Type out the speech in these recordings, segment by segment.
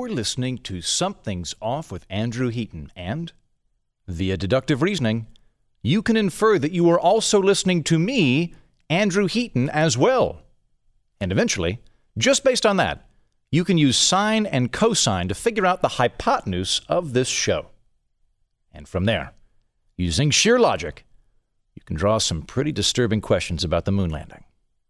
You're listening to Something's Off with Andrew Heaton, and, via deductive reasoning, you can infer that you are also listening to me, Andrew Heaton, as well. And eventually, just based on that, you can use sine and cosine to figure out the hypotenuse of this show. And from there, using sheer logic, you can draw some pretty disturbing questions about the moon landing.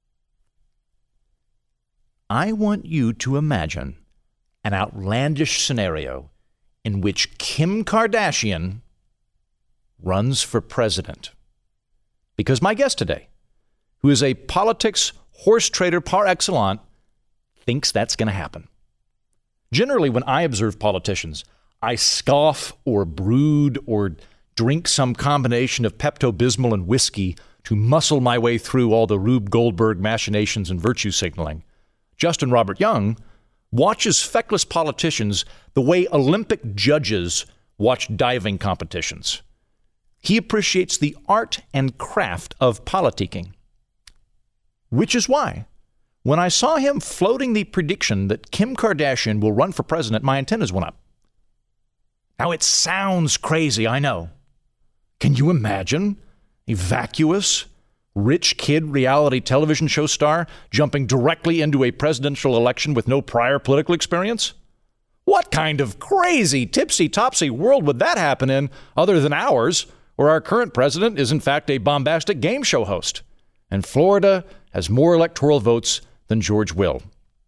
I want you to imagine an outlandish scenario in which Kim Kardashian runs for president. Because my guest today, who is a politics horse trader par excellence, thinks that's going to happen. Generally, when I observe politicians, I scoff or brood or drink some combination of Pepto-Bismol and whiskey to muscle my way through all the Rube Goldberg machinations and virtue signaling. Justin Robert Young watches feckless politicians the way Olympic judges watch diving competitions. He appreciates the art and craft of politicking. Which is why, when I saw him floating the prediction that Kim Kardashian will run for president, my antennas went up. Now, it sounds crazy, I know. Can you imagine a vacuous, rich kid reality television show star jumping directly into a presidential election with no prior political experience? What kind of crazy, tipsy-topsy world would that happen in other than ours, where our current president is in fact a bombastic game show host, and Florida has more electoral votes than George Will?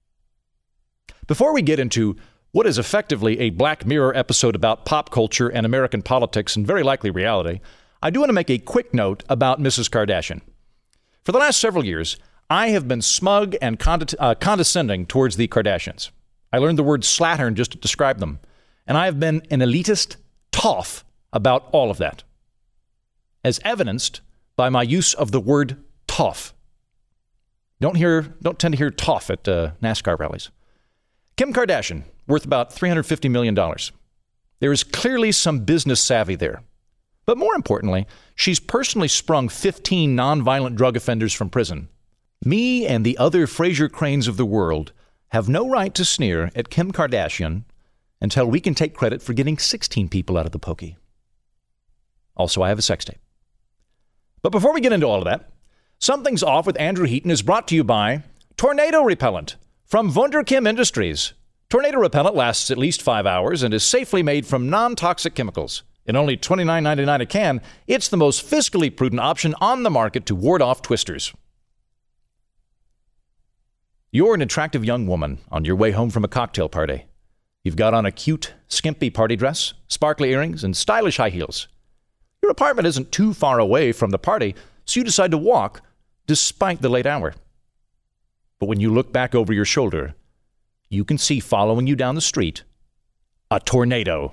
Before we get into what is effectively a Black Mirror episode about pop culture and American politics and very likely reality, I do want to make a quick note about Mrs. Kardashian. For the last several years, I have been smug and condescending towards the Kardashians. I learned the word slattern just to describe them, and I have been an elitist toff about all of that, as evidenced by my use of the word toff. Don't tend to hear toff at NASCAR rallies. Kim Kardashian, worth about $350 million. There is clearly some business savvy there. But more importantly, she's personally sprung 15 nonviolent drug offenders from prison. Me and the other Fraser Cranes of the world have no right to sneer at Kim Kardashian until we can take credit for getting 16 people out of the pokey. Also, I have a sex tape. But before we get into all of that, Something's Off with Andrew Heaton is brought to you by Tornado Repellent from Wunderkim Industries. Tornado Repellent lasts at least 5 hours and is safely made from non-toxic chemicals. At only $29.99 a can, it's the most fiscally prudent option on the market to ward off twisters. You're an attractive young woman on your way home from a cocktail party. You've got on a cute, skimpy party dress, sparkly earrings, and stylish high heels. Your apartment isn't too far away from the party, so you decide to walk despite the late hour. But when you look back over your shoulder, you can see following you down the street a tornado.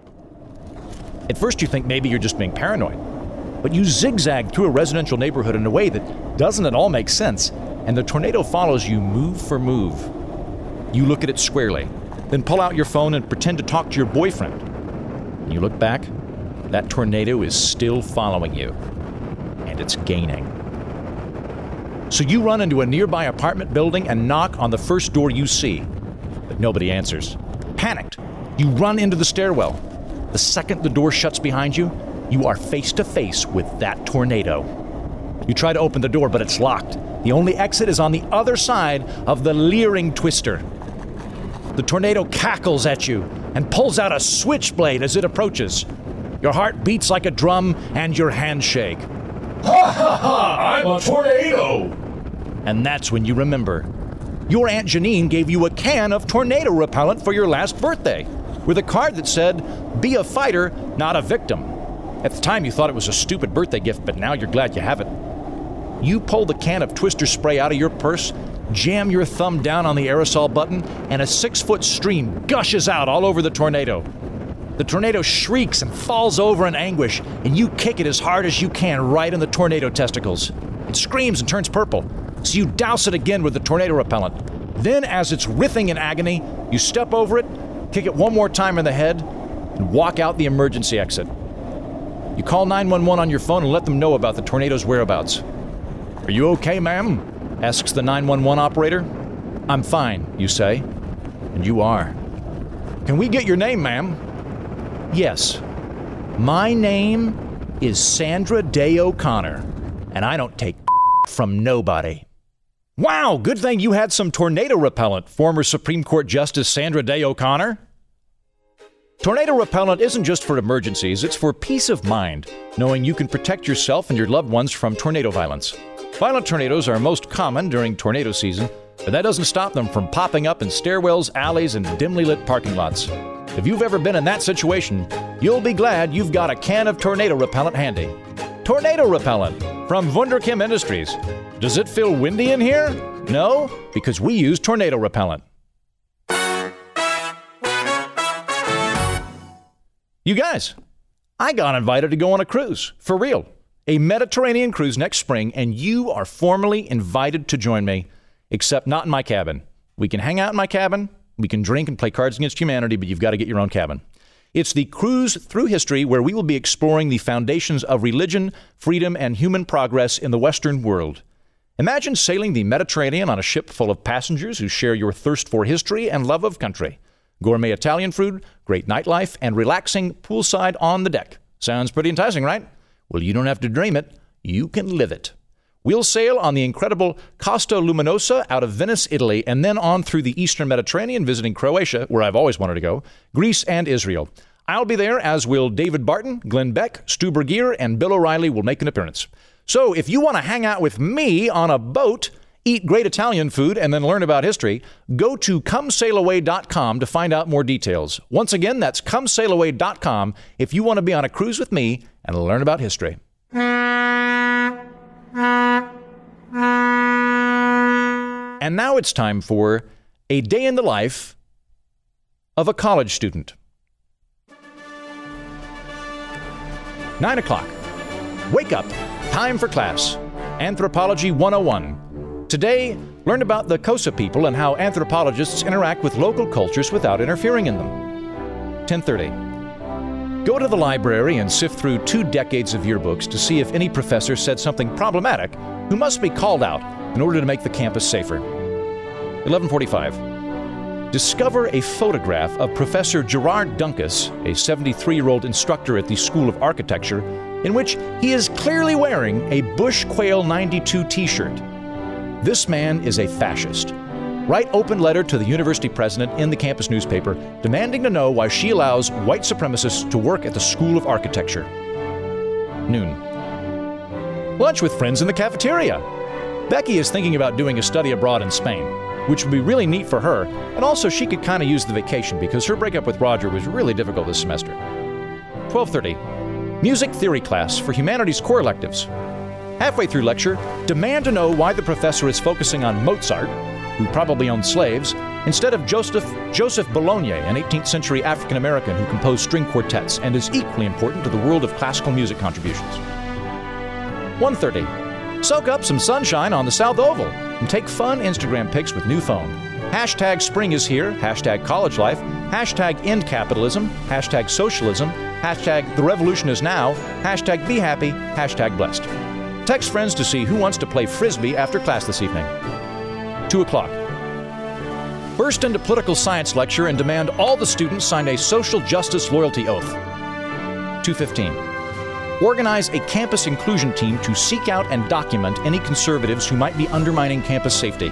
At first you think maybe you're just being paranoid, but you zigzag through a residential neighborhood in a way that doesn't at all make sense, and the tornado follows you move for move. You look at it squarely, then pull out your phone and pretend to talk to your boyfriend. When you look back, that tornado is still following you, and it's gaining. So you run into a nearby apartment building and knock on the first door you see, but nobody answers. Panicked, you run into the stairwell. The second the door shuts behind you, you are face to face with that tornado. You try to open the door, but it's locked. The only exit is on the other side of the leering twister. The tornado cackles at you and pulls out a switchblade as it approaches. Your heart beats like a drum and your hands shake. Ha ha ha! I'm a tornado! And that's when you remember. Your Aunt Janine gave you a can of tornado repellent for your last birthday, with a card that said, "Be a fighter, not a victim." At the time you thought it was a stupid birthday gift, but now you're glad you have it. You pull the can of Twister spray out of your purse, jam your thumb down on the aerosol button, and a 6-foot stream gushes out all over the tornado. The tornado shrieks and falls over in anguish, and you kick it as hard as you can right in the tornado testicles. It screams and turns purple, so you douse it again with the tornado repellent. Then, as it's writhing in agony, you step over it, kick it one more time in the head, and walk out the emergency exit. You call 911 on your phone and let them know about the tornado's whereabouts. "Are you okay, ma'am?" asks the 911 operator. "I'm fine," you say. And you are. Can we get your name, ma'am? Yes. My name is Sandra Day O'Connor, and I don't take from nobody. Wow, good thing you had some tornado repellent, former Supreme Court Justice Sandra Day O'Connor. Tornado repellent isn't just for emergencies, it's for peace of mind, knowing you can protect yourself and your loved ones from tornado violence. Violent tornadoes are most common during tornado season, but that doesn't stop them from popping up in stairwells, alleys, and dimly lit parking lots. If you've ever been in that situation, you'll be glad you've got a can of tornado repellent handy. Tornado repellent from Wunderkim Industries. Does it feel windy in here? No, because we use tornado repellent. You guys, I got invited to go on a cruise, for real. A Mediterranean cruise next spring, and you are formally invited to join me, except not in my cabin. We can hang out in my cabin, we can drink and play Cards Against Humanity, but you've got to get your own cabin. It's the Cruise Through History, where we will be exploring the foundations of religion, freedom, and human progress in the Western world. Imagine sailing the Mediterranean on a ship full of passengers who share your thirst for history and love of country. Gourmet Italian food, great nightlife, and relaxing poolside on the deck. Sounds pretty enticing, right? Well, you don't have to dream it. You can live it. We'll sail on the incredible Costa Luminosa out of Venice, Italy, and then on through the Eastern Mediterranean, visiting Croatia, where I've always wanted to go, Greece, and Israel. I'll be there, as will David Barton, Glenn Beck, Stu Bergier, and Bill O'Reilly will make an appearance. So if you want to hang out with me on a boat, eat great Italian food, and then learn about history, go to comesailaway.com to find out more details. Once again, that's comesailaway.com if you want to be on a cruise with me and learn about history. And now it's time for a day in the life of a college student. 9 o'clock. Wake up. Time for class. Anthropology 101. Today, learn about the Xhosa people and how anthropologists interact with local cultures without interfering in them. 10:30. Go to the library and sift through 2 decades of yearbooks to see if any professor said something problematic who must be called out in order to make the campus safer. 11:45. Discover a photograph of Professor Gerard Dunkus, a 73-year-old instructor at the School of Architecture, in which he is clearly wearing a Bush Quail 92 t-shirt. This man is a fascist. Write open letter to the university president in the campus newspaper, demanding to know why she allows white supremacists to work at the School of Architecture. Noon. Lunch with friends in the cafeteria. Becky is thinking about doing a study abroad in Spain, which would be really neat for her, and also she could kind of use the vacation because her breakup with Roger was really difficult this semester. 12:30. Music theory class for humanities core electives. Halfway through lecture, demand to know why the professor is focusing on Mozart, who probably owned slaves, instead of Joseph Bologna, an 18th century African American who composed string quartets and is equally important to the world of classical music contributions. 1:30. Soak up some sunshine on the South Oval and take fun Instagram pics with new phone. Hashtag spring is here, hashtag college life, hashtag end capitalism, hashtag socialism, hashtag the revolution is now, hashtag be happy, hashtag blessed. Text friends to see who wants to play Frisbee after class this evening. 2 o'clock. Burst into political science lecture and demand all the students sign a social justice loyalty oath. 2:15. Organize a campus inclusion team to seek out and document any conservatives who might be undermining campus safety.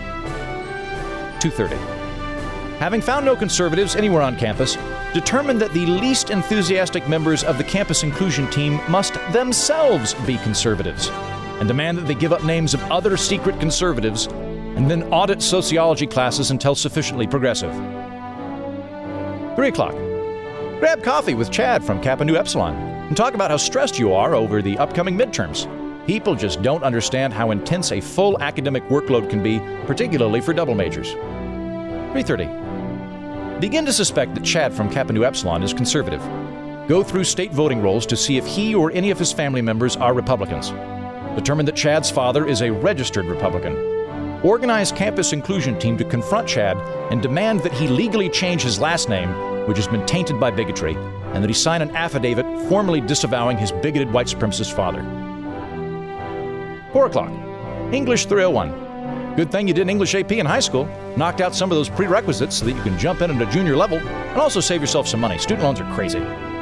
2:30. Having found no conservatives anywhere on campus, determine that the least enthusiastic members of the campus inclusion team must themselves be conservatives, and demand that they give up names of other secret conservatives, and then audit sociology classes until sufficiently progressive. 3 o'clock. Grab coffee with Chad from Kappa Nu Epsilon and talk about how stressed you are over the upcoming midterms. People just don't understand how intense a full academic workload can be, particularly for double majors. 3:30. Begin to suspect that Chad from Kappa Nu Epsilon is conservative. Go through state voting rolls to see if he or any of his family members are Republicans. Determine that Chad's father is a registered Republican. Organize campus inclusion team to confront Chad and demand that he legally change his last name, which has been tainted by bigotry, and that he sign an affidavit formally disavowing his bigoted white supremacist father. 4 o'clock. English 301. Good thing you did English AP in high school. Knocked out some of those prerequisites so that you can jump in at a junior level and also save yourself some money. Student loans are crazy.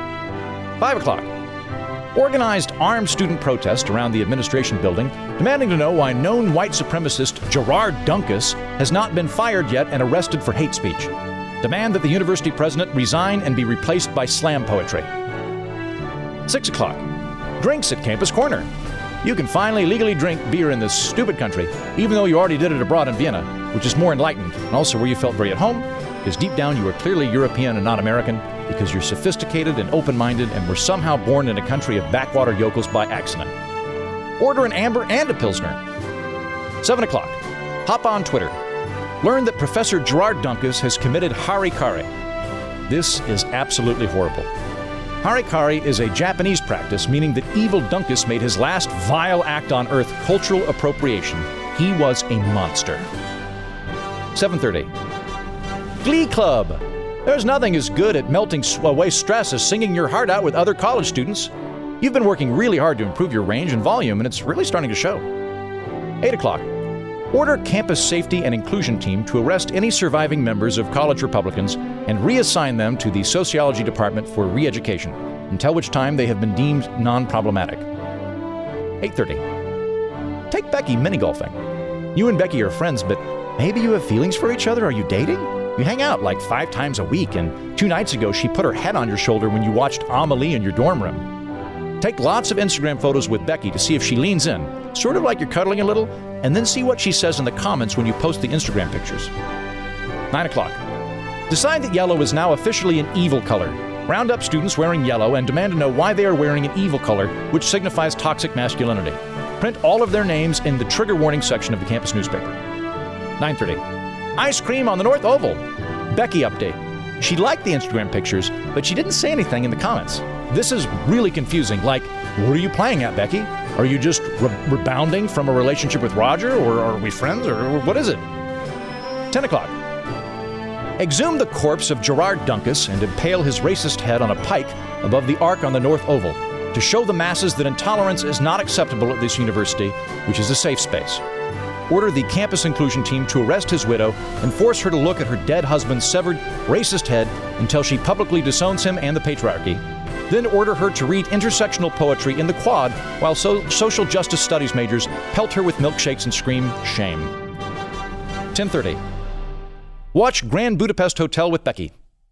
5 o'clock. Organized armed student protest around the administration building, demanding to know why known white supremacist Gerard Dunkus has not been fired yet and arrested for hate speech. Demand that the university president resign and be replaced by slam poetry. 6 o'clock. Drinks at Campus Corner. You can finally legally drink beer in this stupid country, even though you already did it abroad in Vienna, which is more enlightened, and also where you felt very at home, because deep down you are clearly European and not American, because you're sophisticated and open-minded and were somehow born in a country of backwater yokels by accident. Order an amber and a pilsner. 7 o'clock. Hop on Twitter. Learn that Professor Gerard Dunkus has committed harikari. This is absolutely horrible. Harikari is a Japanese practice meaning that evil Dunkus made his last vile act on Earth cultural appropriation. He was a monster. 7:30. Glee Club. There's nothing as good at melting away stress as singing your heart out with other college students. You've been working really hard to improve your range and volume, and it's really starting to show. 8 o'clock. Order Campus Safety and Inclusion Team to arrest any surviving members of college Republicans and reassign them to the Sociology Department for re-education, until which time they have been deemed non-problematic. 8:30. Take Becky mini-golfing. You and Becky are friends, but maybe you have feelings for each other? Are you dating? You hang out like 5 times a week, and 2 nights ago she put her head on your shoulder when you watched Amelie in your dorm room. Take lots of Instagram photos with Becky to see if she leans in, sort of like you're cuddling a little, and then see what she says in the comments when you post the Instagram pictures. 9 o'clock. Decide that yellow is now officially an evil color. Round up students wearing yellow and demand to know why they are wearing an evil color, which signifies toxic masculinity. Print all of their names in the trigger warning section of the campus newspaper. 9:30. Ice cream on the North Oval. Becky update. She liked the Instagram pictures, but she didn't say anything in the comments. This is really confusing. Like, what are you playing at, Becky? Are you just rebounding from a relationship with Roger, or are we friends, or what is it? 10 o'clock. Exhume the corpse of Gerard Dunkus and impale his racist head on a pike above the arc on the North Oval to show the masses that intolerance is not acceptable at this university, which is a safe space. Order the campus inclusion team to arrest his widow and force her to look at her dead husband's severed, racist head until she publicly disowns him and the patriarchy. Then order her to read intersectional poetry in the quad while social justice studies majors pelt her with milkshakes and scream, shame. 10:30. Watch Grand Budapest Hotel with Becky.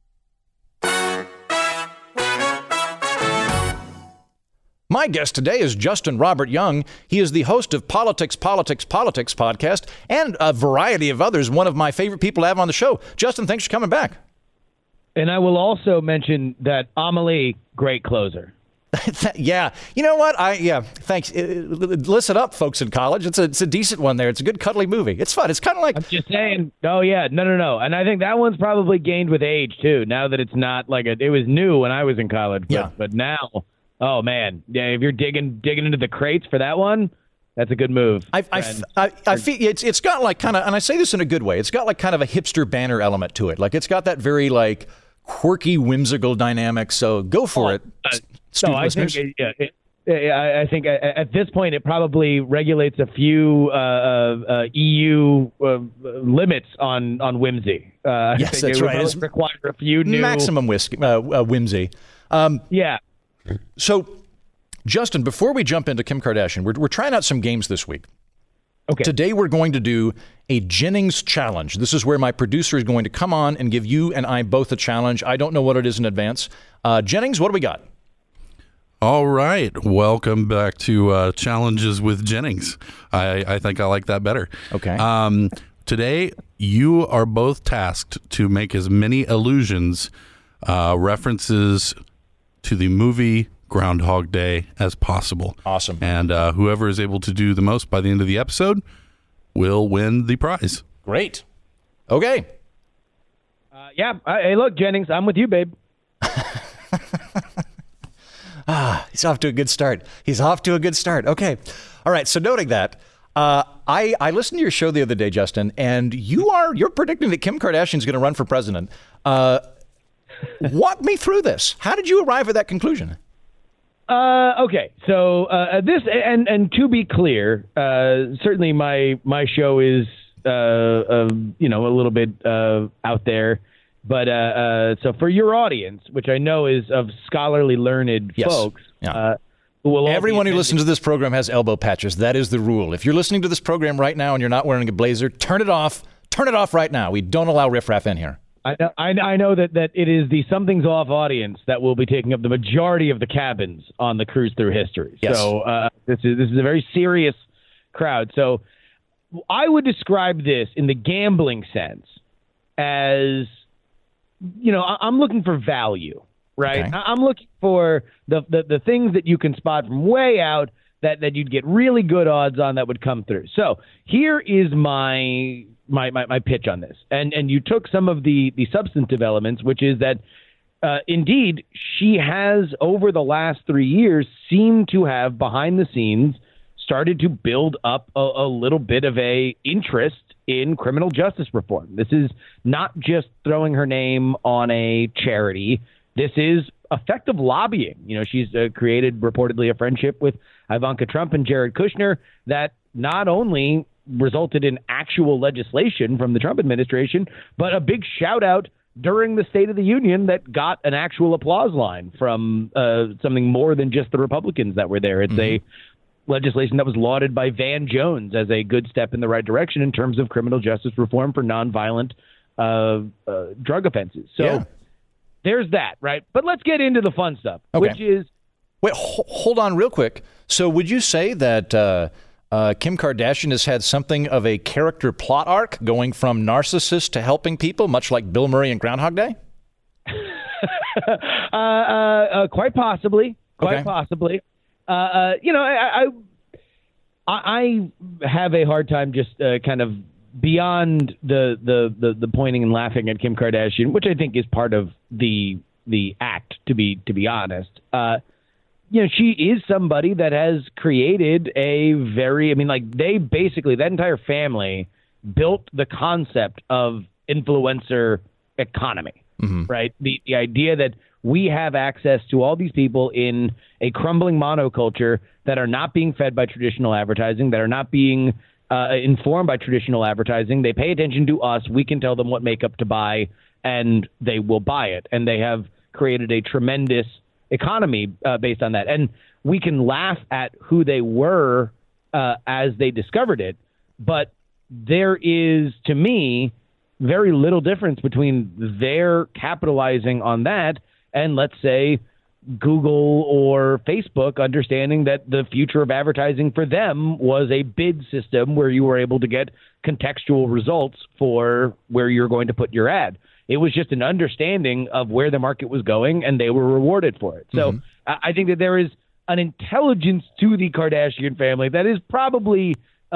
My guest today is Justin Robert Young. He is the host of Politics podcast and a variety of others. One of my favorite people to have on the show. Justin, thanks for coming back. And I will also mention that Amelie, great closer. Yeah. You know what? Thanks. Listen up, folks in college. It's a decent one there. It's a good cuddly movie. It's fun. It's kind of like... I'm just saying. Oh, yeah. No. And I think that one's probably gained with age, too, now that it's not like it was new when I was in college. But now... Oh, man. Yeah, if you're digging into the crates for that one, that's a good move. I feel it's got like kind of, and I say this in a good way, it's got like kind of a hipster banner element to it. Like it's got that very like quirky, whimsical dynamic. So go for it. I think at this point it probably regulates a few EU limits on whimsy. Yes, that's right. It require a few new maximum whimsy. Yeah. So, Justin, before we jump into Kim Kardashian, we're trying out some games this week. Okay. Today we're going to do a Jennings challenge. This is where my producer is going to come on and give you and I both a challenge. I don't know what it is in advance. Jennings, what do we got? All right. Welcome back to Challenges with Jennings. I think I like that better. Okay. Today, you are both tasked to make as many allusions, references to the movie Groundhog Day as possible. Awesome. And whoever is able to do the most by the end of the episode will win the prize. Great. Okay. Hey, look, Jennings, I'm with you, babe. He's off to a good start. Okay. All right. So noting that, I listened to your show the other day, Justin, and you're predicting that Kim Kardashian is going to run for president. Walk me through this. How did you arrive at that conclusion? Okay, so this, and to be clear, certainly my show is a little bit out there. But so for your audience, which I know is of scholarly, learned folks, everyone who listens to this program has elbow patches. That is the rule. If you're listening to this program right now and you're not wearing a blazer, turn it off. Turn it off right now. We don't allow riffraff in here. I know that it is the Something's Off audience that will be taking up the majority of the cabins on the Cruise Through History. Yes. So this is a very serious crowd. So I would describe this in the gambling sense as, I'm looking for value, right? Okay. I'm looking for the things that you can spot from way out that you'd get really good odds on that would come through. So here is my pitch on this. And you took some of the substantive elements, which is that indeed she has over the last 3 years seemed to have behind the scenes started to build up a little bit of a interest in criminal justice reform. This is not just throwing her name on a charity. This is effective lobbying. She's created reportedly a friendship with Ivanka Trump and Jared Kushner that not only resulted in actual legislation from the Trump administration, but a big shout out during the State of the Union that got an actual applause line from something more than just the Republicans that were there. It's a legislation that was lauded by Van Jones as a good step in the right direction in terms of criminal justice reform for nonviolent drug offenses. So there's that, right? But let's get into the fun stuff, which is... Wait, hold on real quick. So would you say that Kim Kardashian has had something of a character plot arc going from narcissist to helping people, much like Bill Murray in Groundhog Day? Quite possibly. Quite possibly. I have a hard time just kind of beyond the pointing and laughing at Kim Kardashian, which I think is part of the act, to be honest. She is somebody that has created they basically, that entire family built the concept of influencer economy, right? The idea that we have access to all these people in a crumbling monoculture that are not being fed by traditional advertising, that are not being informed by traditional advertising. They pay attention to us. We can tell them what makeup to buy, and they will buy it. And they have created a tremendous economy based on that. And we can laugh at who they were as they discovered it, but there is, to me, very little difference between their capitalizing on that and, let's say, Google or Facebook understanding that the future of advertising for them was a bid system where you were able to get contextual results for where you're going to put your ad. It was just an understanding of where the market was going, and they were rewarded for it. So I think that there is an intelligence to the Kardashian family that is probably,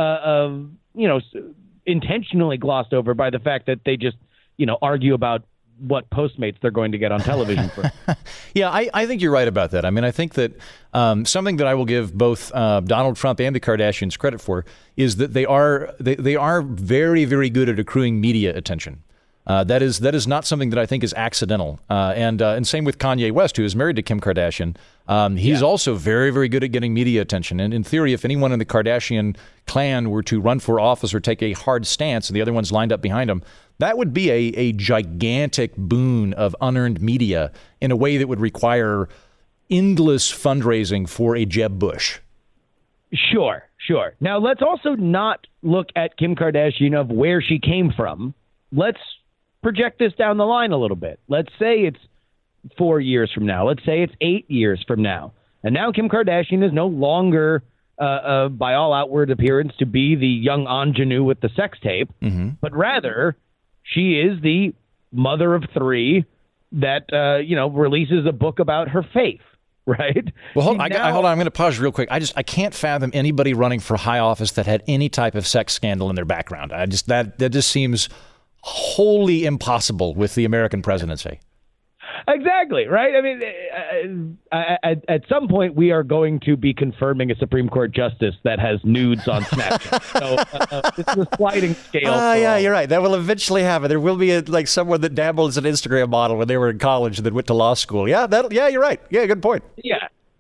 intentionally glossed over by the fact that they just, argue about what Postmates they're going to get on television for. Yeah, I think you're right about that. I mean, I think that something that I will give both Donald Trump and the Kardashians credit for is that they are very, very good at accruing media attention. That is not something that I think is accidental. And same with Kanye West, who is married to Kim Kardashian. He's also very, very good at getting media attention. And in theory, if anyone in the Kardashian clan were to run for office or take a hard stance and the other one's lined up behind him, that would be a gigantic boon of unearned media in a way that would require endless fundraising for a Jeb Bush. Sure. Now, let's also not look at Kim Kardashian of where she came from. Let's project this down the line a little bit. Let's say it's 4 years from now. Let's say it's 8 years from now. And now Kim Kardashian is no longer, by all outward appearance, to be the young ingenue with the sex tape, but rather she is the mother of three that, releases a book about her faith. Right. Well, hold on. I'm going to pause real quick. I can't fathom anybody running for high office that had any type of sex scandal in their background. That just seems wholly impossible with the American presidency. Exactly. Right. I mean, at some point, we are going to be confirming a Supreme Court justice that has nudes on Snapchat. So it's a sliding scale. Yeah, you're right. That will eventually happen. There will be someone that dabbled as an Instagram model when they were in college and then went to law school. Yeah, you're right. Yeah, good point. Yeah.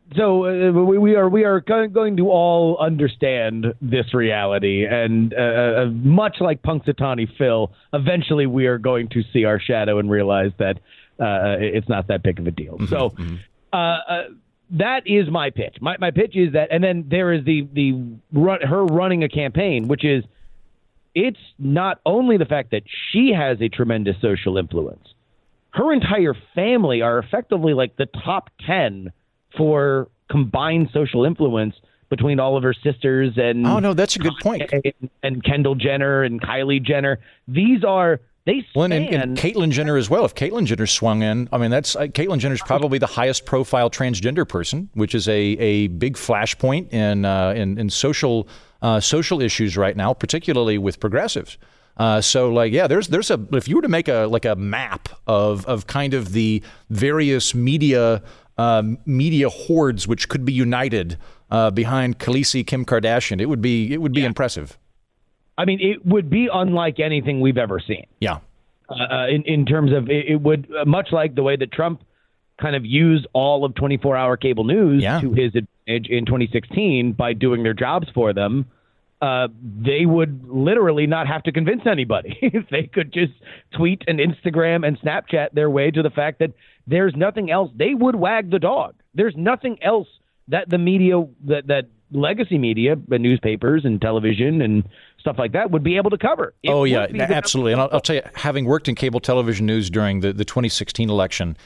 we are going to all understand this reality, and much like Punxsutawney Phil, eventually we are going to see our shadow and realize that it's not that big of a deal. So that is my pitch. My pitch is that, and then there is her running a campaign, which is, it's not only the fact that she has a tremendous social influence. Her entire family are effectively like the top 10 for combined social influence between all of her sisters and that's a good point. And Kendall Jenner and Kylie Jenner. These are and Caitlyn Jenner as well. If Caitlyn Jenner swung in, I mean, that's Caitlyn Jenner's probably the highest profile transgender person, which is a big flashpoint in social issues right now, particularly with progressives. There's if you were to make a map of kind of the various media hordes which could be united behind Khaleesi Kim Kardashian, it would be impressive. I mean, it would be unlike anything we've ever seen. Yeah. In terms of it would much like the way that Trump kind of used all of 24-hour cable news to his advantage in 2016 by doing their jobs for them. They would literally not have to convince anybody. They could just tweet and Instagram and Snapchat their way to the fact that there's nothing else. They would wag the dog. There's nothing else that the media, that legacy media, the newspapers and television and stuff like that would be able to cover. Absolutely. And I'll tell you, having worked in cable television news during the 2016 election,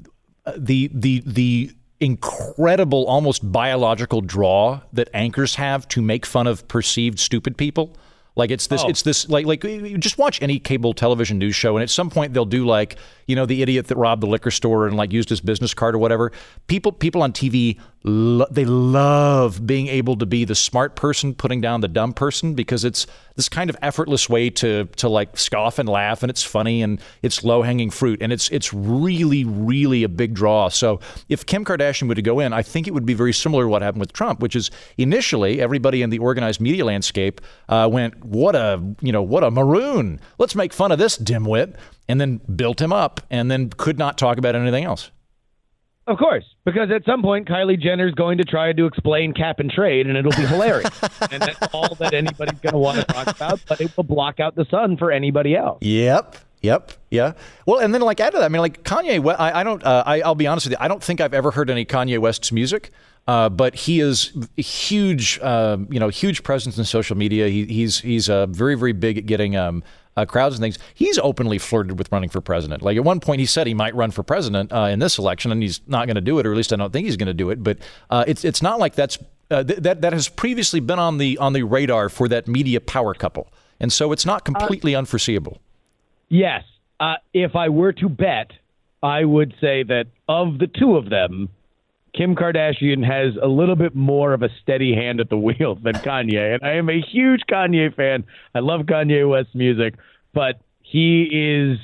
the incredible, almost biological draw that anchors have to make fun of perceived stupid people. Like it's this like you just watch any cable television news show, and at some point they'll do the idiot that robbed the liquor store and used his business card or whatever. People on TV, they love being able to be the smart person putting down the dumb person, because it's this kind of effortless way to scoff and laugh, and it's funny and it's low hanging fruit, and it's really, really a big draw. So if Kim Kardashian were to go in, I think it would be very similar to what happened with Trump, which is initially everybody in the organized media landscape went, what a maroon. Let's make fun of this dimwit, and then built him up, and then could not talk about anything else. Of course, because at some point Kylie Jenner's going to try to explain cap and trade, and it'll be hilarious. And that's all that anybody's going to want to talk about, but it will block out the sun for anybody else. Yep. Yeah. Well, and then add to that, I mean, Kanye, I'll be honest with you, I don't think I've ever heard any Kanye West's music. But he is a huge presence in social media. He's very, very big at getting crowds and things. He's openly flirted with running for president. At one point, he said he might run for president in this election, and he's not going to do it, or at least I don't think he's going to do it. But it's not like that's that has previously been on the radar for that media power couple, and so it's not completely unforeseeable. Yes, if I were to bet, I would say that of the two of them, Kim Kardashian has a little bit more of a steady hand at the wheel than Kanye. And I am a huge Kanye fan. I love Kanye West's music, but he is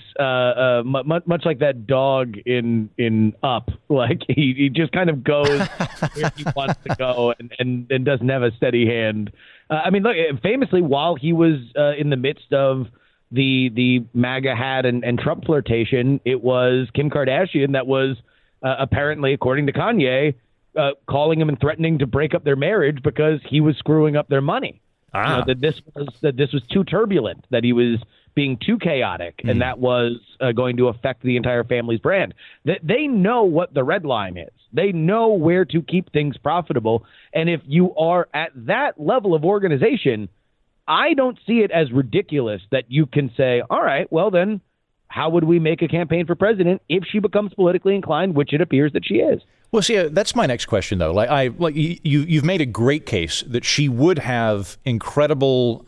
much like that dog in Up. He just kind of goes where he wants to go and doesn't have a steady hand. I mean, look, famously, while he was in the midst of the MAGA hat and Trump flirtation, it was Kim Kardashian that was apparently, according to Kanye, calling him and threatening to break up their marriage because he was screwing up their money. That this was too turbulent, that he was being too chaotic, and that was going to affect the entire family's brand. They know what the red line is. They know where to keep things profitable. And if you are at that level of organization, I don't see it as ridiculous that you can say, all right, well then, how would we make a campaign for president if she becomes politically inclined, which it appears that she is? Well, see, that's my next question, though. You've made a great case that she would have incredible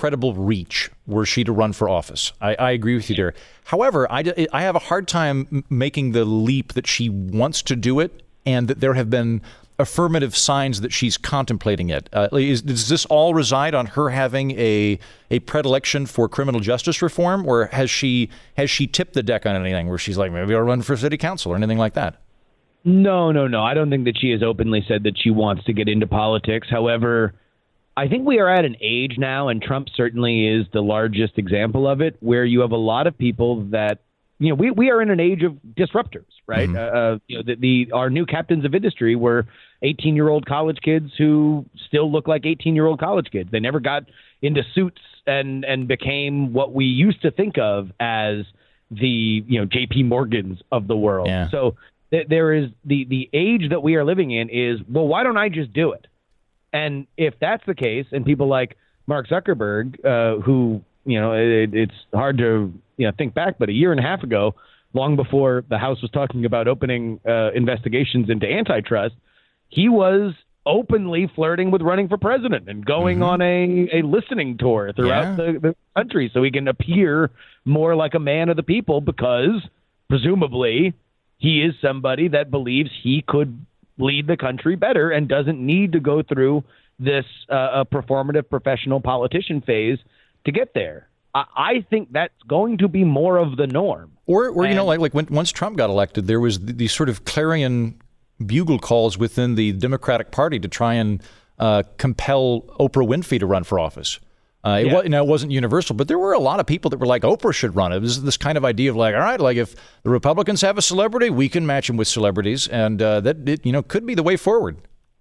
reach were she to run for office. I agree with you there. However, I have a hard time making the leap that she wants to do it, and that there have been affirmative signs that she's contemplating it. Does this all reside on her having a predilection for criminal justice reform, or has she tipped the deck on anything where she's like, maybe I'll run for city council or anything like that? No. I don't think that she has openly said that she wants to get into politics. However, I think we are at an age now, and Trump certainly is the largest example of it, where you have a lot of people that, we are in an age of disruptors, right? Mm-hmm. Our new captains of industry were 18-year-old college kids who still look like 18-year-old college kids. They never got into suits and became what we used to think of as the J.P. Morgans of the world. Yeah. So there is the age that we are living in is, well, why don't I just do it? And if that's the case, and people like Mark Zuckerberg, who, it's hard to think back, but a year and a half ago, long before the House was talking about opening investigations into antitrust, he was openly flirting with running for president and going on a listening tour throughout the country so he can appear more like a man of the people, because presumably he is somebody that believes he could lead the country better and doesn't need to go through this performative professional politician phase to get there. I think that's going to be more of the norm. Or like once Trump got elected, there was these sort of clarion bugle calls within the Democratic Party to try and compel Oprah Winfrey to run for office. It wasn't universal, but there were a lot of people that were like, Oprah should run. It was this kind of idea of like, all right, like if the Republicans have a celebrity, we can match them with celebrities, and that could be the way forward.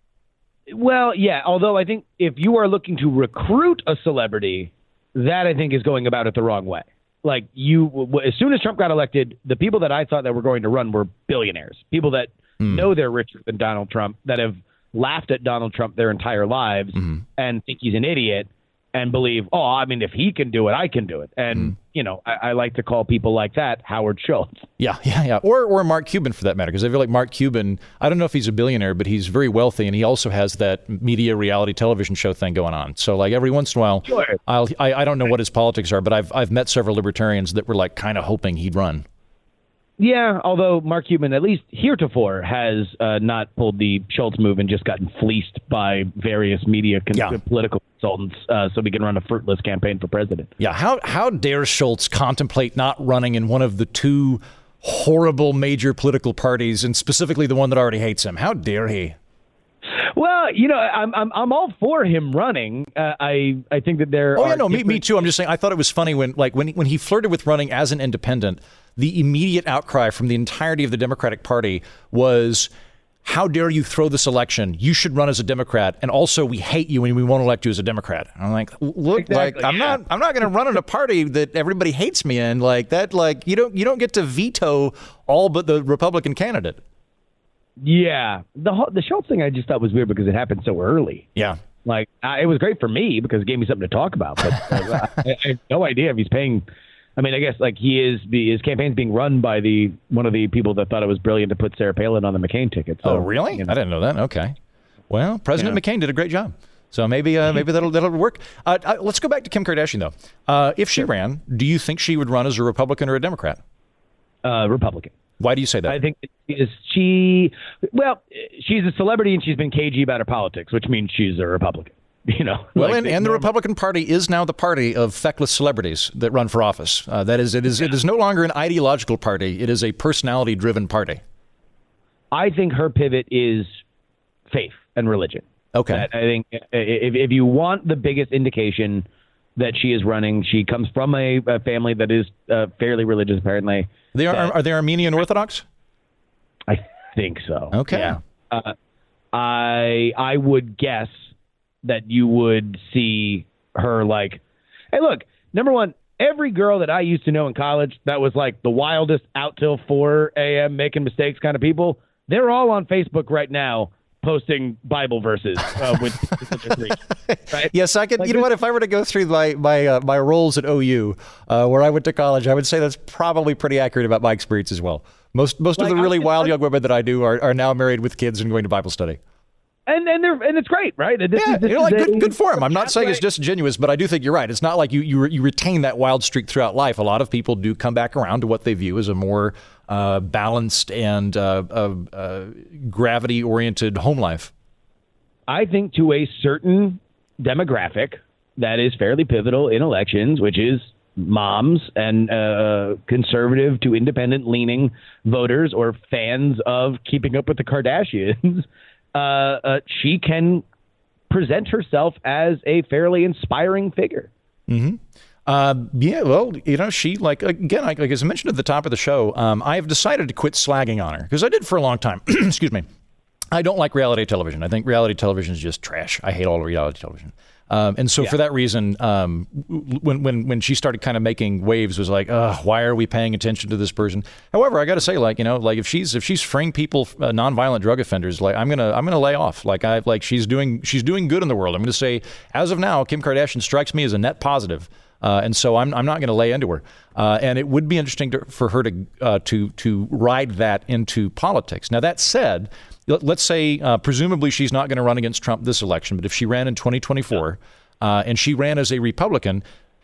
Well, yeah. Although I think if you are looking to recruit a celebrity, that I think is going about it the wrong way. Like as soon as Trump got elected, the people that I thought that were going to run were billionaires, people that know they're richer than Donald Trump, that have laughed at Donald Trump their entire lives and think he's an idiot and believe, if he can do it, I can do it. And, I like to call people like that Howard Schultz. Yeah. Or Mark Cuban, for that matter, because I feel like Mark Cuban, I don't know if he's a billionaire, but he's very wealthy, and he also has that media reality television show thing going on. So like every once in a while, sure. I don't know what his politics are, but I've met several libertarians that were like kind of hoping he'd run. Yeah, although Mark Cuban, at least heretofore, has not pulled the Schultz move and just gotten fleeced by various media political consultants so we can run a fruitless campaign for president. Yeah, how dare Schultz contemplate not running in one of the two horrible major political parties, and specifically the one that already hates him? How dare he? Well, I'm all for him running. I think that there. Me too. I'm just saying. I thought it was funny when he flirted with running as an independent. The immediate outcry from the entirety of the Democratic Party was, "How dare you throw this election? You should run as a Democrat, and also we hate you and we won't elect you as a Democrat." And I'm like, look, exactly, I'm not going to run in a party that everybody hates me in like that. Like you don't get to veto all but the Republican candidate. Yeah, the Schultz thing I just thought was weird because it happened so early. Yeah, like it was great for me because it gave me something to talk about. But I have no idea if he's paying. I mean, I guess like his campaign's being run by one of the people that thought it was brilliant to put Sarah Palin on the McCain ticket. So, oh, really? I didn't know that. Okay. Well, President McCain did a great job. So maybe that'll work. Let's go back to Kim Kardashian, though. If she ran, do you think she would run as a Republican or a Democrat? Republican. Why do you say that? I think she's a celebrity and she's been cagey about her politics, which means she's a Republican. Well, and the Republican Party is now the party of feckless celebrities that run for office. That is, it is no longer an ideological party. It is a personality-driven party. I think her pivot is faith and religion. Okay. I think if you want the biggest indication that she is running, she comes from a family that is fairly religious, apparently. Are they Armenian Orthodox? I think so. Okay. Yeah. I would guess that you would see her like, hey, look, number one, every girl that I used to know in college that was like the wildest out till 4 a.m. making mistakes kind of people, they're all on Facebook right now posting Bible verses with right? Yes, I could. Like, you know what? If I were to go through my roles at OU, where I went to college, I would say that's probably pretty accurate about my experience as well. Most of the really wild young women that I do are now married with kids and going to Bible study. And it's great, right? Good for him. I'm not saying it's disingenuous, but I do think you're right. It's not like you retain that wild streak throughout life. A lot of people do come back around to what they view as a more balanced and gravity-oriented home life. I think to a certain demographic that is fairly pivotal in elections, which is moms and conservative to independent-leaning voters or fans of Keeping Up with the Kardashians, she can present herself as a fairly inspiring figure. Mm-hmm. She again, as I mentioned at the top of the show, I have decided to quit slagging on her because I did for a long time. Excuse me. I don't like reality television. I think reality television is just trash. I hate all reality television. And so for that reason, when she started kind of making waves, was like, why are we paying attention to this person? However, I got to say, if she's freeing people, nonviolent drug offenders, I'm gonna lay off. She's doing good in the world. I'm gonna say, as of now, Kim Kardashian strikes me as a net positive. And so I'm not going to lay into her. And it would be interesting for her to ride that into politics. Now, that said, let's say presumably she's not going to run against Trump this election, but if she ran in 2024 and she ran as a Republican,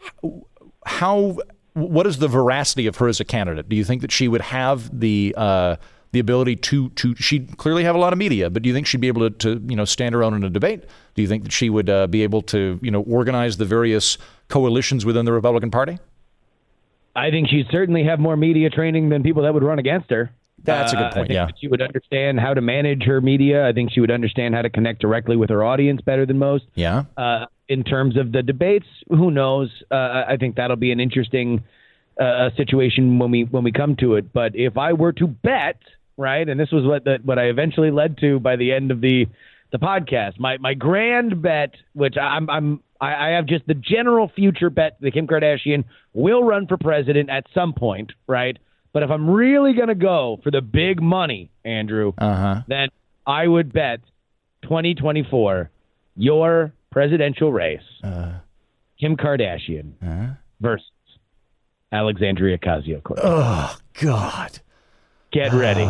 what is the veracity of her as a candidate? Do you think that she would have the ability to she'd clearly have a lot of media, but do you think she'd be able to stand her own in a debate? Do you think that she would be able to organize the various coalitions within the Republican Party? I think she'd certainly have more media training than people that would run against her. That's a good point. I think she would understand how to manage her media. I think she would understand how to connect directly with her audience better than most. Yeah. In terms of the debates, who knows? I think that'll be an interesting situation when we come to it. But if I were to bet, right, and this was what I eventually led to by the end of the podcast, my grand bet, which I have just the general future bet that Kim Kardashian will run for president at some point, right? But if I'm really going to go for the big money, Andrew, then I would bet 2024, your presidential race, Kim Kardashian versus Alexandria Ocasio-Cortez. Oh, God. Get ready.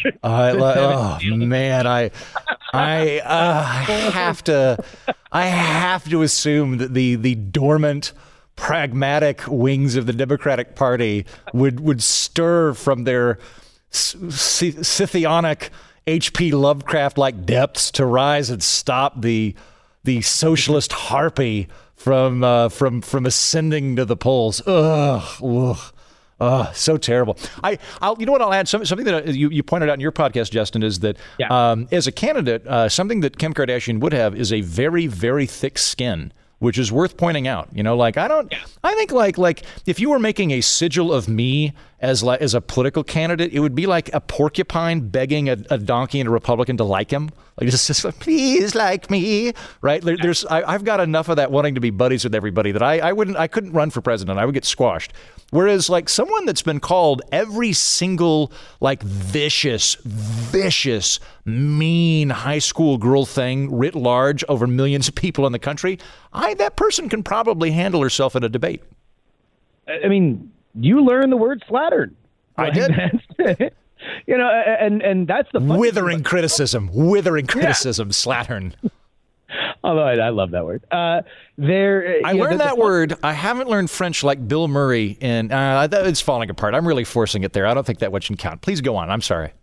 Man, I have to assume that the dormant, pragmatic wings of the Democratic Party would stir from their Scythianic H.P. Lovecraft-like depths to rise and stop the socialist harpy from ascending to the polls. Ugh. So terrible. You know what? I'll add something that you pointed out in your podcast, Justin, is that as a candidate, something that Kim Kardashian would have is a very, very thick skin, which is worth pointing out. I think if you were making a sigil of me as a political candidate, it would be like a porcupine begging a donkey and a Republican to like him. Just please like me, right? I've got enough of that wanting to be buddies with everybody that I couldn't run for president. I would get squashed. Whereas someone that's been called every single vicious, mean high school girl thing writ large over millions of people in the country, that person can probably handle herself in a debate. I mean, you learned the word slattern. I did. And that's the withering criticism, slattern. Although I love that word. I learned that word. I haven't learned French like Bill Murray, and it's falling apart. I'm really forcing it there. I don't think that one can count. Please go on. I'm sorry.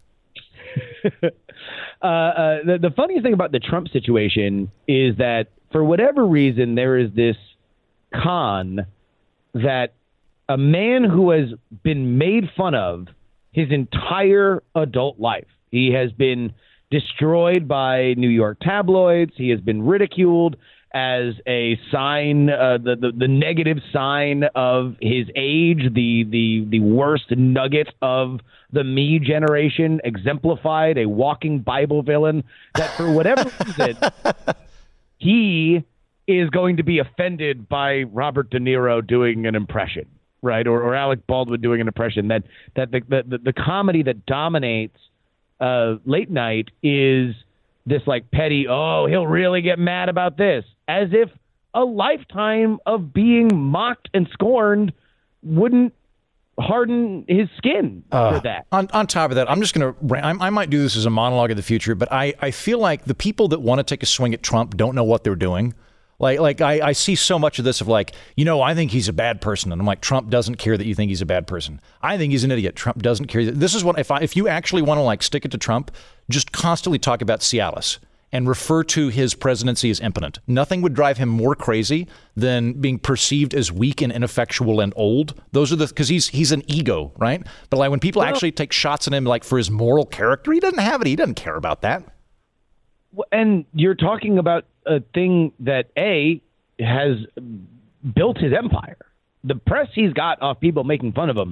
The funniest thing about the Trump situation is that for whatever reason, there is this con that a man who has been made fun of his entire adult life. He has been destroyed by New York tabloids. He has been ridiculed as a sign, the negative sign of his age, the worst nugget of the me generation, exemplified, a walking Bible villain, that for whatever reason, he is going to be offended by Robert De Niro doing an impression, right? Or Alec Baldwin doing an impression. That the comedy that dominates late night is this petty, he'll really get mad about this, as if a lifetime of being mocked and scorned wouldn't harden his skin for that. On top of that, I'm just going to, I might do this as a monologue in the future, but I feel like the people that want to take a swing at Trump don't know what they're doing. I see so much of this of I think he's a bad person. And I'm like, Trump doesn't care that you think he's a bad person. I think he's an idiot. Trump doesn't care. This is what, if you actually want to stick it to Trump, just constantly talk about Cialis and refer to his presidency as impotent. Nothing would drive him more crazy than being perceived as weak and ineffectual and old. Those are because he's an ego, right? But when people actually take shots at him for his moral character, he doesn't have it. He doesn't care about that. And you're talking about a thing that has built his empire. The press he's got off people making fun of him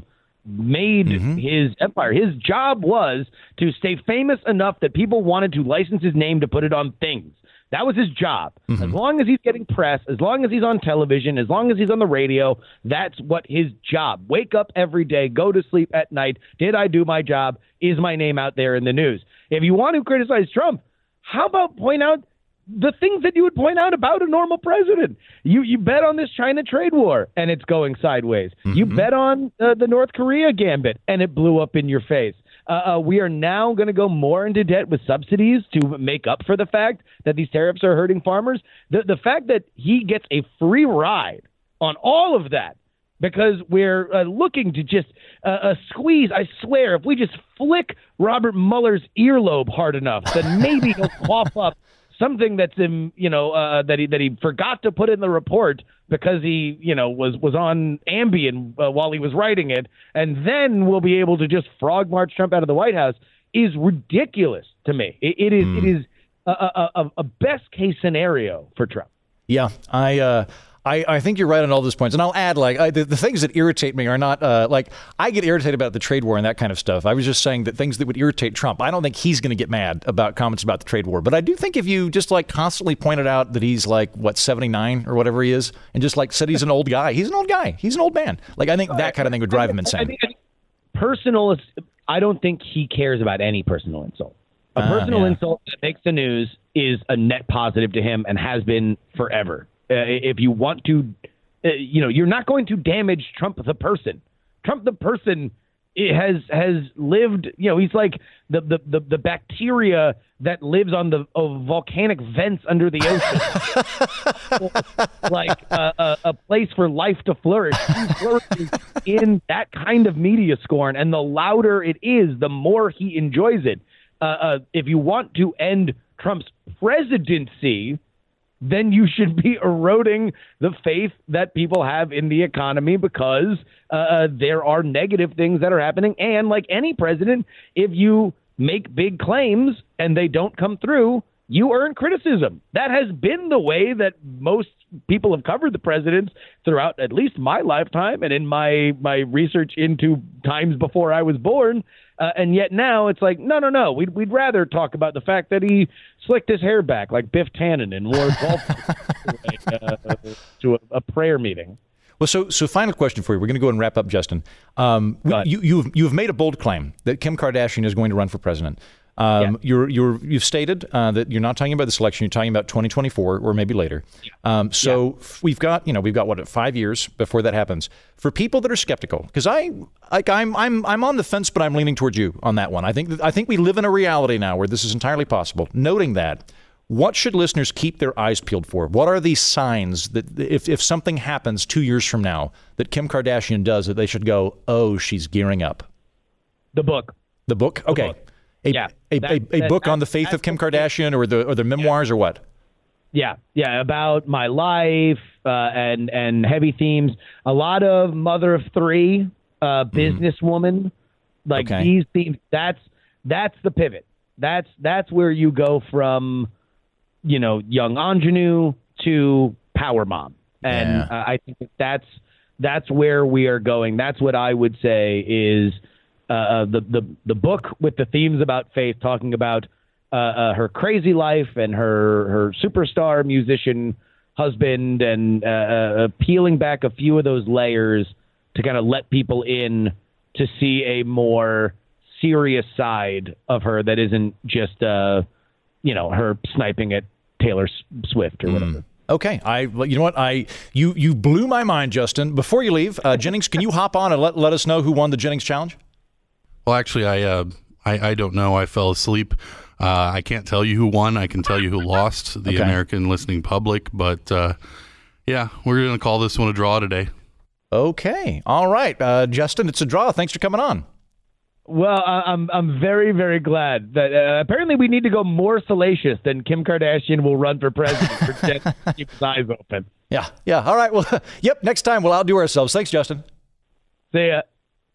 made his empire. His job was to stay famous enough that people wanted to license his name to put it on things. That was his job. As long as he's getting press, as long as he's on television, as long as he's on the radio, that's what his job. Wake up every day, go to sleep at night. Did I do my job? Is my name out there in the news? If you want to criticize Trump, how about point out the things that you would point out about a normal president? You bet on this China trade war, and it's going sideways. You bet on the North Korea gambit, and it blew up in your face. We are now going to go more into debt with subsidies to make up for the fact that these tariffs are hurting farmers. The fact that he gets a free ride on all of that because we're looking to just squeeze. I swear, if we just flick Robert Mueller's earlobe hard enough, then maybe he'll cough up something that's that he forgot to put in the report because he was on Ambien while he was writing it, and then we'll be able to just frog march Trump out of the White House is ridiculous to me. It is a best case scenario for Trump. Yeah, I think you're right on all those points. And I'll add, the things that irritate me are not, I get irritated about the trade war and that kind of stuff. I was just saying that things that would irritate Trump, I don't think he's going to get mad about comments about the trade war. But I do think if you just, constantly pointed out that he's, 79 or whatever he is, and just, said he's an old guy. He's an old guy. He's an old man. I think that kind of thing would drive him insane. I don't think he cares about any personal insult. A personal insult that makes the news is a net positive to him and has been forever. If you want to, you're not going to damage Trump the person. Trump the person has lived. He's like the bacteria that lives on the volcanic vents under the ocean, a place for life to flourish. He flourishes in that kind of media scorn, and the louder it is, the more he enjoys it. If you want to end Trump's presidency, then you should be eroding the faith that people have in the economy because there are negative things that are happening. And like any president, if you make big claims and they don't come through, you earn criticism. That has been the way that most people have covered the presidents throughout at least my lifetime and in my research into times before I was born. And yet now it's like, no. We'd rather talk about the fact that he slicked his hair back like Biff Tannen and wore golf to a prayer meeting. Well, so final question for you. We're going to go and wrap up, Justin. You've made a bold claim that Kim Kardashian is going to run for president. You've stated that you're not talking about this election. You're talking about 2024 or maybe later. We've got 5 years before that happens. For people that are skeptical, because I'm on the fence, but I'm leaning towards you on that one. I think we live in a reality now where this is entirely possible. Noting that, what should listeners keep their eyes peeled for? What are these signs that if something happens 2 years from now that Kim Kardashian does, that they should go, oh, she's gearing up? The book. Okay. A book on the faith of Kim Kardashian or the memoirs or what? Yeah, about my life and heavy themes. A lot of mother of three, businesswoman, these themes. That's the pivot. That's where you go from, young ingenue to power mom, and I think that's where we are going. That's what I would say is. The book with the themes about faith, talking about her crazy life and her superstar musician husband, and peeling back a few of those layers to kind of let people in to see a more serious side of her that isn't just her sniping at Taylor Swift or whatever. Okay, you know what? You blew my mind, Justin. Before you leave, Jennings, can you hop on and let us know who won the Jennings Challenge? Well, actually, I don't know. I fell asleep. I can't tell you who won. I can tell you who lost, the American listening public. But, we're going to call this one a draw today. Okay. All right. Justin, it's a draw. Thanks for coming on. Well, I'm very, very glad that apparently we need to go more salacious than Kim Kardashian will run for president for Jen to keep his eyes open. Yeah. All right. Well, next time we'll outdo ourselves. Thanks, Justin. See ya.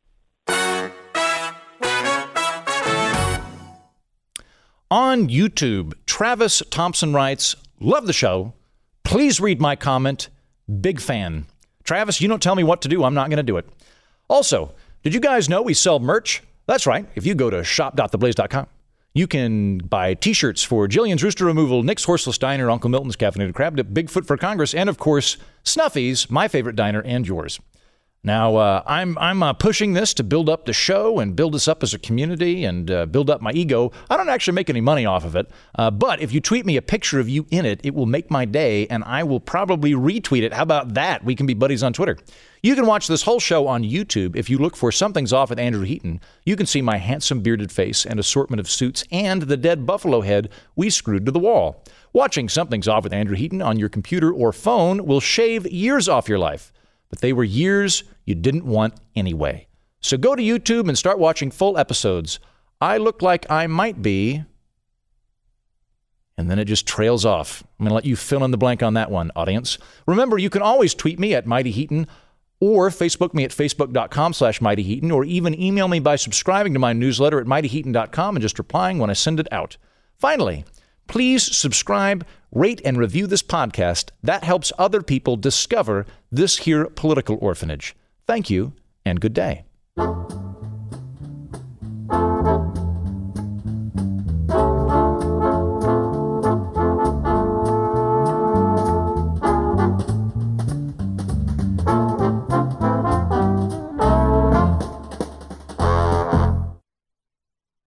On YouTube, Travis Thompson writes, love the show. Please read my comment. Big fan. Travis, you don't tell me what to do. I'm not going to do it. Also, Did you guys know we sell merch? That's right. If you go to shop.theblaze.com, you can buy T-shirts for Jillian's Rooster Removal, Nick's Horseless Diner, Uncle Milton's Caffeinated Crab, Bigfoot for Congress, and, of course, Snuffy's, my favorite diner, and yours. Now, I'm pushing this to build up the show and build us up as a community and build up my ego. I don't actually make any money off of it, but if you tweet me a picture of you in it, it will make my day, and I will probably retweet it. How about that? We can be buddies on Twitter. You can watch this whole show on YouTube. If you look for Something's Off with Andrew Heaton, you can see my handsome bearded face and assortment of suits and the dead buffalo head we screwed to the wall. Watching Something's Off with Andrew Heaton on your computer or phone will shave years off your life, but they were years you didn't want anyway. So go to YouTube and start watching full episodes. I look like I might be, and then it just trails off. I'm going to let you fill in the blank on that one, audience. Remember, you can always tweet me at Mighty Heaton, or Facebook me at facebook.com/Mighty Heaton, or even email me by subscribing to my newsletter at mightyheaton.com and just replying when I send it out. Finally, please subscribe, rate, and review this podcast. That helps other people discover this here political orphanage. Thank you, and good day.